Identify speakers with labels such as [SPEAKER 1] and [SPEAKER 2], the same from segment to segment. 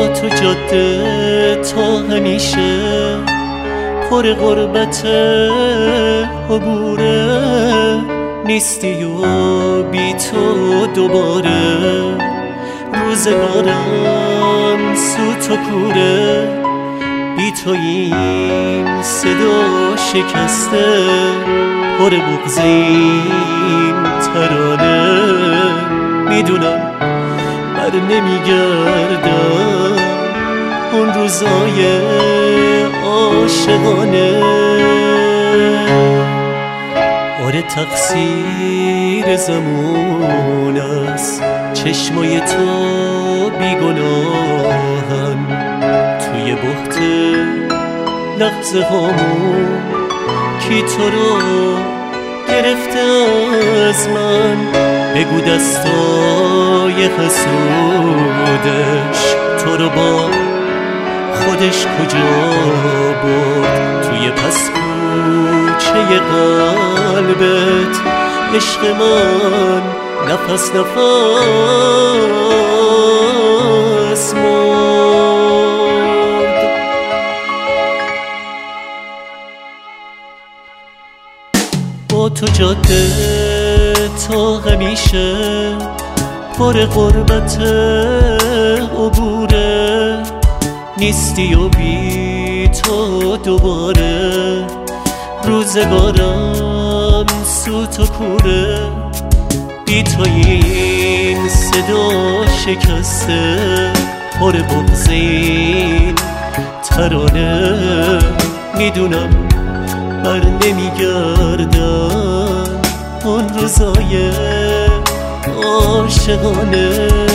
[SPEAKER 1] تو جاده تا همیشه پر غربت عبوره، نیستی و بی تو دوباره روزگارم سوت و کوره، بی تو این صدا شکسته پر بغض این ترانه، میدونم بر نمیگردم اون روزای عاشقانه. آره تقصیر زمان است، چشمای تو بیگناهن، توی بحت لحظه هامون کی تو رو گرفته از من؟ بگو دستای حسودش تو رو با خودش کجا برد؟ توی پس کوچه قلبت عشق من نفس نفس مرد. با تو جاده تا همیشه پر غربت عبوره، نیستی و بی تو دوباره روزگارم سوت و کوره، بی تو این صدا شکسته پر بغض این ترانه، میدونم بر نمیگردم اون روزای عاشقانه.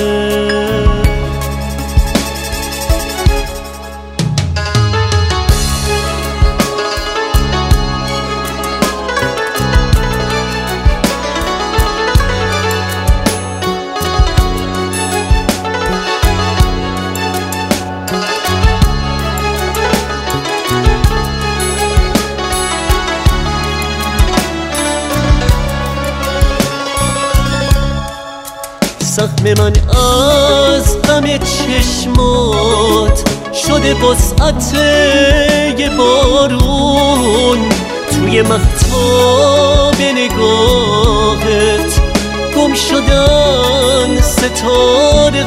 [SPEAKER 1] زخم من از غم چشمات شده وسعت یه بارون، توی مهتاب نگاهت گم شدن ستاره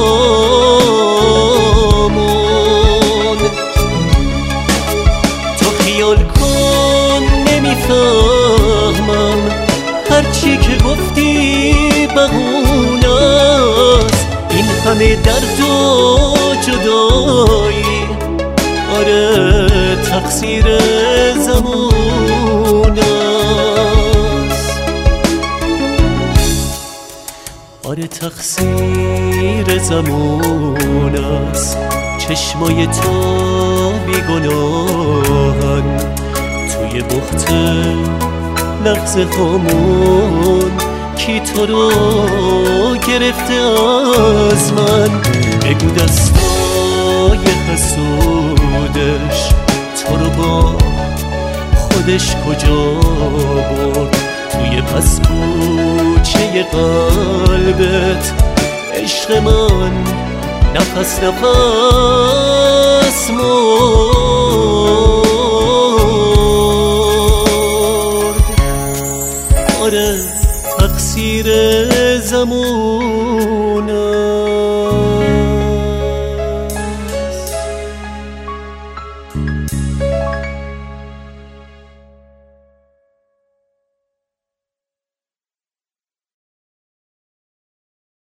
[SPEAKER 1] هامون. تو خیال کن نمیفهمم، هرچی که گفتی بهونه است، این همه درد و جدایی آره تقصیر زمان است، آره تقصیر زمان است. چشمای تو بیگناهن، توی بحت لحظه هامون کی تو رو گرفته از من؟ بگو دستای حسودش تو رو با خودش کجا برد؟ توی پس کوچه قلبت عشق من نفس نفس مرد. آره تقصیر زمانه.